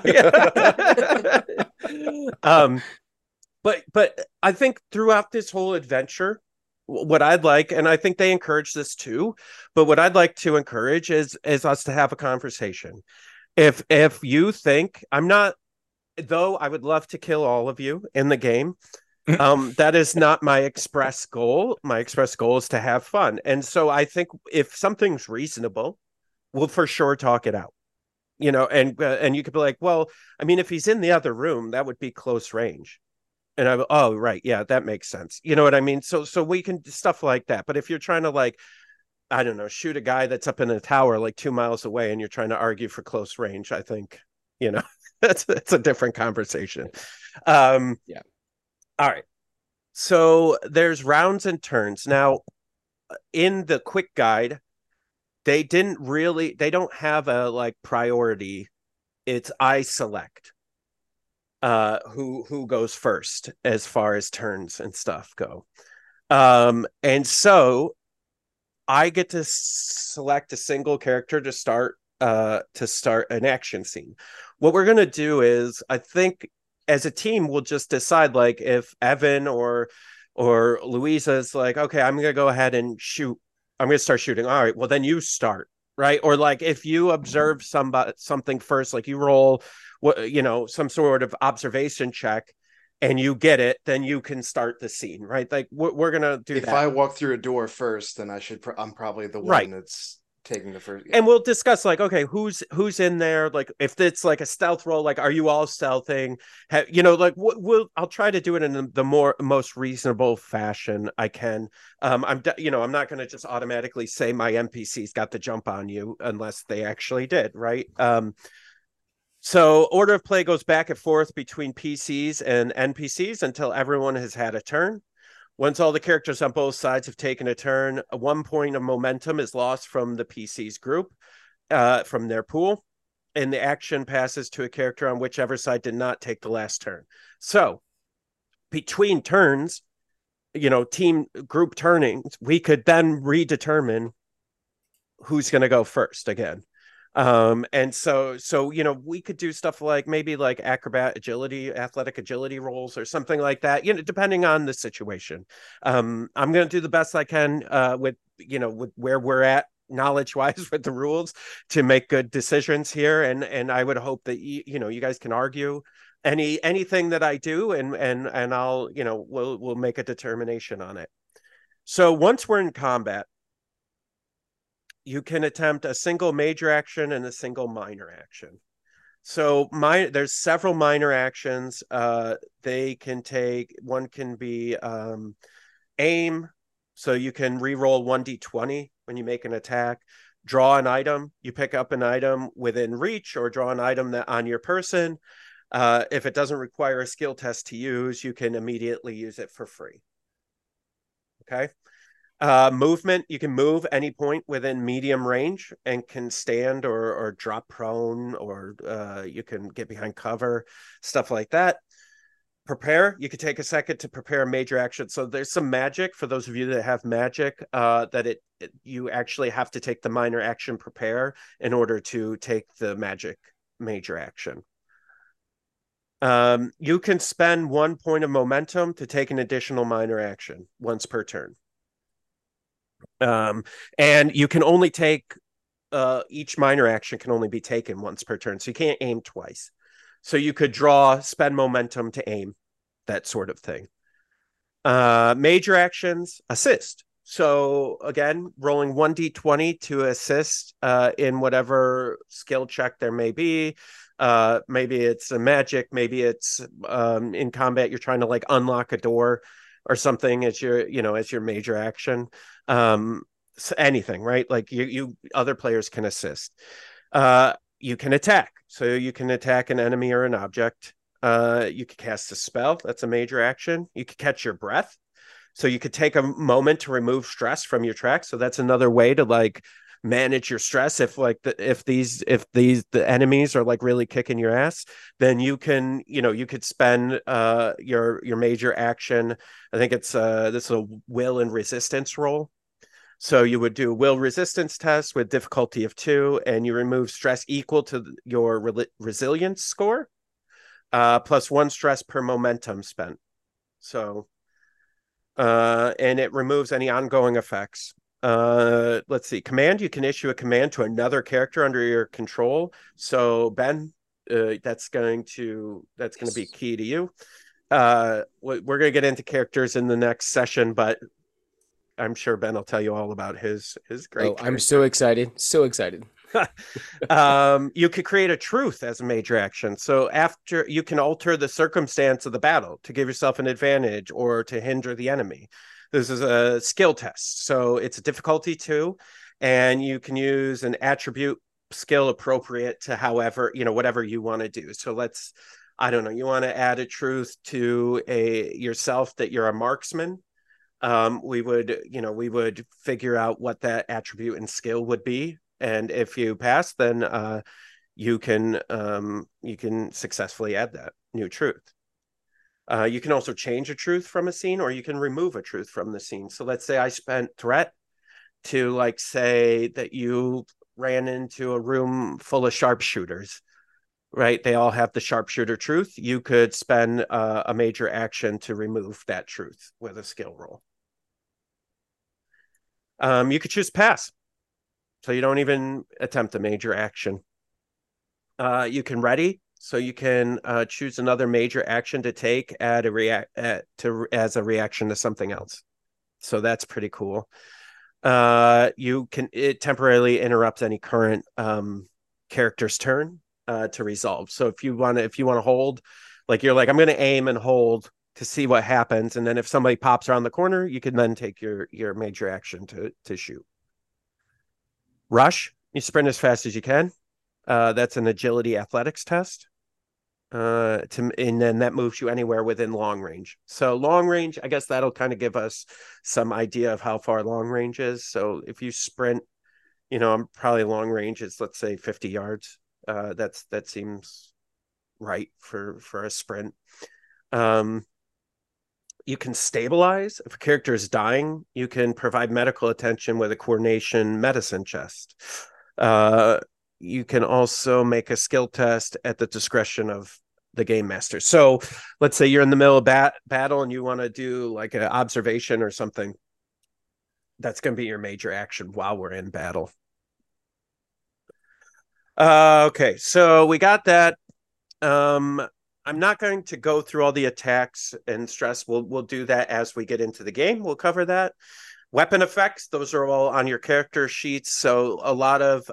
But I think throughout this whole adventure, what I'd like, and I think they encourage this too, but what I'd like to encourage is us to have a conversation. If you think I'm not. Though I would love to kill all of you in the game, that is not my express goal. My express goal is to have fun. And so I think if something's reasonable, we'll for sure talk it out. And you could be like, well, I mean, if he's in the other room, that would be close range. And oh, right. Yeah, that makes sense. You know what I mean? So we can stuff like that. But if you're trying to like, I don't know, shoot a guy that's up in a tower like 2 miles away and you're trying to argue for close range, I think You know, that's a different conversation. Yeah. All right. So there's rounds and turns. Now, in the quick guide, they don't have a like priority. It's I select who goes first as far as turns and stuff go. And so I get to select a single character to start an action scene. What we're gonna do is, I think, as a team, we'll just decide, like, if Evan or Louisa is like, okay, I'm gonna go ahead and shoot. I'm gonna start shooting. All right, well then you start, right? Or like if you observe something first, like you roll some sort of observation check and you get it, then you can start the scene, right? Like we're gonna do if that. I walk through a door first, then I'm probably the one that's taking the first. Yeah. And we'll discuss, like, okay, who's in there, like if it's like a stealth roll, like are you all stealthing, like I'll try to do it in the most reasonable fashion I can. I'm not going to just automatically say my NPCs got the jump on you unless they actually did, right? So order of play goes back and forth between PCs and NPCs until everyone has had a turn. Once all the characters on both sides have taken a turn, 1 point of momentum is lost from the PC's group, from their pool, and the action passes to a character on whichever side did not take the last turn. So between turns, team group turnings, we could then redetermine who's going to go first again. And so we could do stuff like maybe like athletic agility rolls or something like that, depending on the situation. I'm going to do the best I can with where we're at knowledge wise with the rules to make good decisions here, and I would hope that you guys can argue anything that I do, and I'll we'll make a determination on it. So once we're in combat, you can attempt a single major action and a single minor action. So there's several minor actions. One can be aim. So you can re-roll 1d20 when you make an attack. Draw an item. You pick up an item within reach, or draw an item that on your person. If it doesn't require a skill test to use, you can immediately use it for free. Okay. Movement, you can move any point within medium range and can stand or drop prone, or you can get behind cover, stuff like that. Prepare, you could take a second to prepare a major action. So there's some magic for those of you that have magic, that you actually have to take the minor action prepare in order to take the magic major action. You can spend 1 point of momentum to take an additional minor action once per turn. And you can only take each minor action can only be taken once per turn, so you can't aim twice. So you could spend momentum to aim, that sort of thing. Major actions, assist. So again, rolling 1d20 to assist in whatever skill check there may be. Maybe it's a magic, maybe it's in combat you're trying to like unlock a door or something as your major action. So anything, right? Like you other players can assist. You can attack. So you can attack an enemy or an object. You could cast a spell. That's a major action. You could catch your breath. So you could take a moment to remove stress from your track. So that's another way to like manage your stress. If the enemies are like really kicking your ass, then you could spend your major action. I think it's this is a will and resistance roll. So you would do a will resistance test with difficulty of 2, and you remove stress equal to your resilience score, plus 1 stress per momentum spent. So and it removes any ongoing effects. Let's see. Command, you can issue a command to another character under your control. So Ben, that's going to be key to you. We're going to get into characters in the next session, but I'm sure Ben will tell you all about his great character. I'm so excited. So excited. You could create a truth as a major action. So after, you can alter the circumstance of the battle to give yourself an advantage or to hinder the enemy. This is a skill test, so it's a difficulty 2, and you can use an attribute skill appropriate to however, whatever you want to do. So I don't know, you want to add a truth to yourself that you're a marksman. We would figure out what that attribute and skill would be. And if you pass, then you can successfully add that new truth. You can also change a truth from a scene, or you can remove a truth from the scene. So let's say I spent threat to, like, say that you ran into a room full of sharpshooters, right? They all have the sharpshooter truth. You could spend a major action to remove that truth with a skill roll. You could choose pass, so you don't even attempt a major action. You can ready, so you can choose another major action to take as a reaction to something else. So that's pretty cool. It temporarily interrupts any current character's turn to resolve. So if you want to hold, like, you're like, I'm going to aim and hold to see what happens, and then if somebody pops around the corner, you can then take your major action to shoot. Rush, you sprint as fast as you can. That's an agility athletics test. And then that moves you anywhere within long range. So long range, I guess that'll kind of give us some idea of how far long range is. So if you sprint, I'm probably long range is, let's say, 50 yards. That seems right for a sprint. You can stabilize. If a character is dying, you can provide medical attention with a coordination medicine chest. You can also make a skill test at the discretion of the game master. So let's say you're in the middle of battle and you want to do like an observation or something. That's going to be your major action while we're in battle. Okay, so we got that. I'm not going to go through all the attacks and stress. We'll do that as we get into the game. We'll cover that. Weapon effects, those are all on your character sheets. So a lot of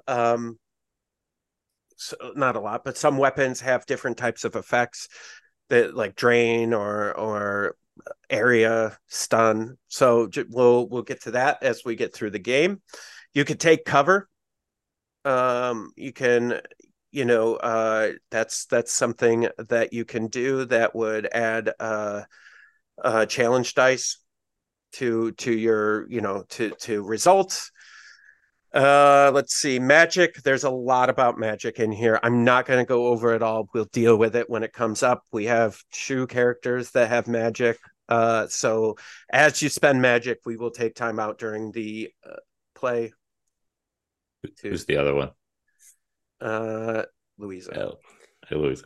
not a lot, but some weapons have different types of effects that, like, drain or area, stun. So we'll get to that as we get through the game. You could take cover. You can, that's something that you can do that would add challenge dice to your, to results. Let's see, magic. There's a lot about magic in here. I'm not going to go over it all. We'll deal with it when it comes up. We have 2 characters that have magic. So as you spend magic, we will take time out during the play. Who's the other one? Louisa. Oh, hey, Louisa.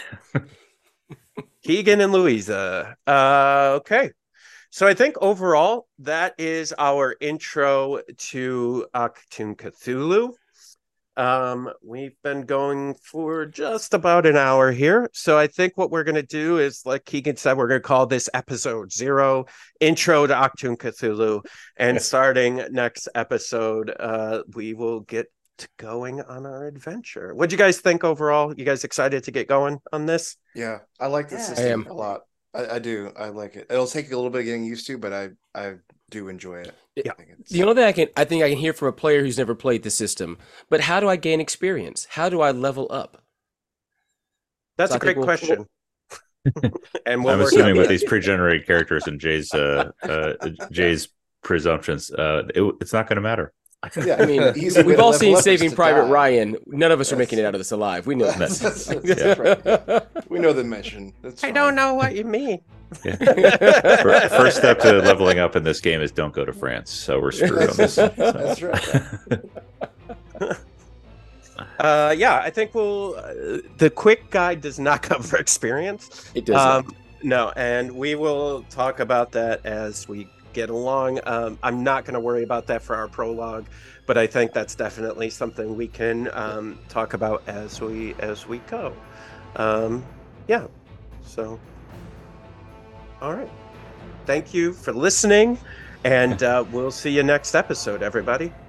Keegan and Louisa. Okay. So I think overall, that is our intro to Achtung Cthulhu. We've been going for just about an hour here. So I think what we're going to do is, like Keegan said, we're going to call this episode 0, Intro to Achtung Cthulhu. And starting next episode, we will get going on our adventure. What'd you guys think overall? You guys excited to get going on this? Yeah, I like this system a lot. I do. I like it. It'll take a little bit of getting used to, but I do enjoy it. Yeah. The only thing I think I can hear from a player who's never played the system, but how do I gain experience? How do I level up? That's a great question. And I'm assuming with these pre-generated characters and Jay's presumptions, it's not going to matter. Yeah, I mean, we've all seen Saving Private Ryan. None of us are making it out of this alive. We know that. That's right. We know the mission. I don't know what you mean. Yeah. First step to leveling up in this game is don't go to France. So we're screwed on this. That's right. Yeah, I think the quick guide does not cover experience. It does. No, and we will talk about that as we get along. I'm not going to worry about that for our prologue, but I think that's definitely something we can talk about as we go. Yeah. So, all right. Thank you for listening, and we'll see you next episode, everybody.